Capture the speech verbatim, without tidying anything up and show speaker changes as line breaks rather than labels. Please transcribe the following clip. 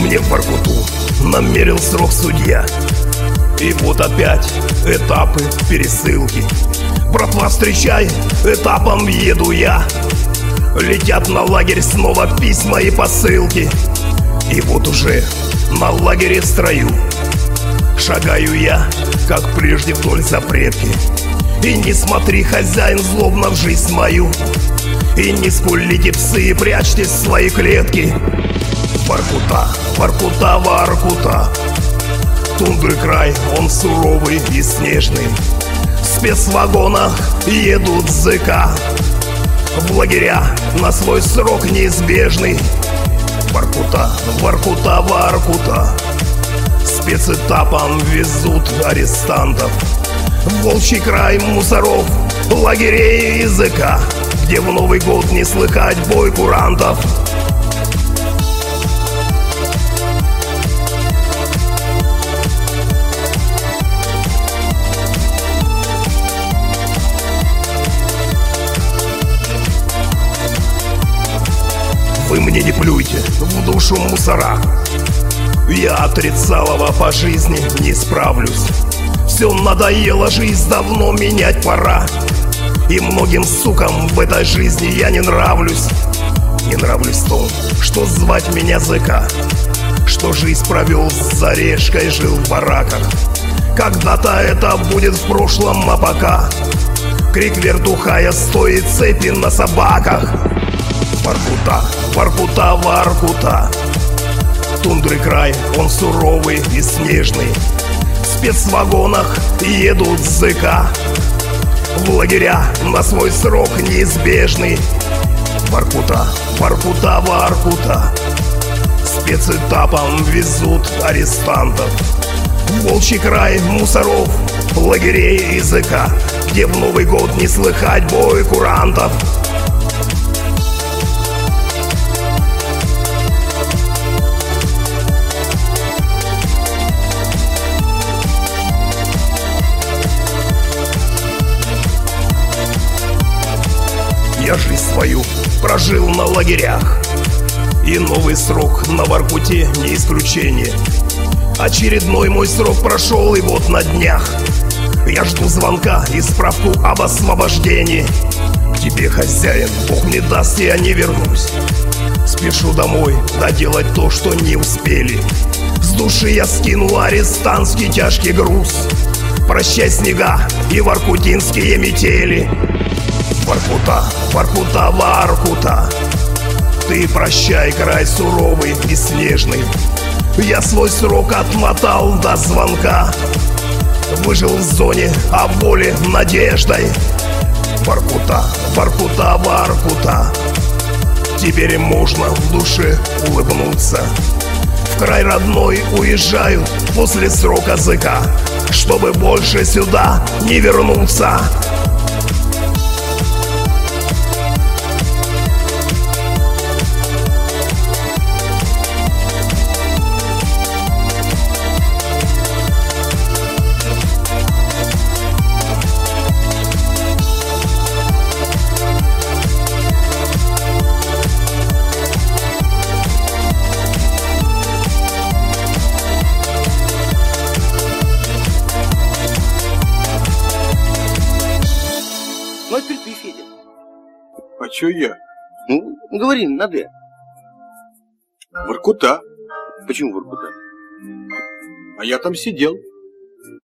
мне в Воркуту намерил срок судья. И вот опять этапы пересылки. Братва, встречай, этапом еду я. Летят на лагерь снова письма и посылки. И вот уже на лагере в строю шагаю я, как прежде, вдоль запретки. И не смотри, хозяин, злобно в жизнь мою, и не скулите, псы, и прячьтесь в свои клетки. Воркута, Воркута, Воркута, тундры край, он суровый и снежный. В спецвагонах едут зэка в лагеря на свой срок неизбежный. Воркута, Воркута, Воркута, спецэтапом везут арестантов в волчий край мусоров, лагерей и языка, где в Новый год не слыхать бой курантов. Вы мне не плюйте в душу, мусора. Я отрицалого по жизни не справлюсь. Все надоело, жизнь давно менять пора. И многим сукам в этой жизни я не нравлюсь. Не нравлюсь в том, что звать меня зэка, что жизнь провел за решкой, жил в бараках. Когда-то это будет в прошлом, а пока крик вертухая стоит цепи на собаках. Воркута, Воркута, Воркута, тундры край, он суровый и снежный. В спецвагонах едут зэка в лагеря на свой срок неизбежный. Воркута, Воркута, Воркута, спецэтапом везут арестантов в волчий край мусоров, лагерей и зэка, где в Новый год не слыхать бой курантов. Я жизнь свою прожил на лагерях, и новый срок на Воркуте не исключение. Очередной мой срок прошел, и вот на днях я жду звонка и справку об освобождении. К тебе, хозяин, Бог не даст, я не вернусь. Спешу домой доделать то, что не успели. С души я скину арестантский тяжкий груз. Прощай, снега и воркутинские метели. Воркута, Воркута, Воркута, ты прощай, край суровый и снежный. Я свой срок отмотал до звонка, выжил в зоне, а в воле надеждой. Воркута, Воркута, Воркута, теперь можно в душе улыбнуться. В край родной уезжают после срока зэка, чтобы больше сюда не вернуться.
Ну, а теперь ты, Федя.
А чё я?
Ну, говори, на «Д».
Воркута.
Почему Воркута?
А я там сидел.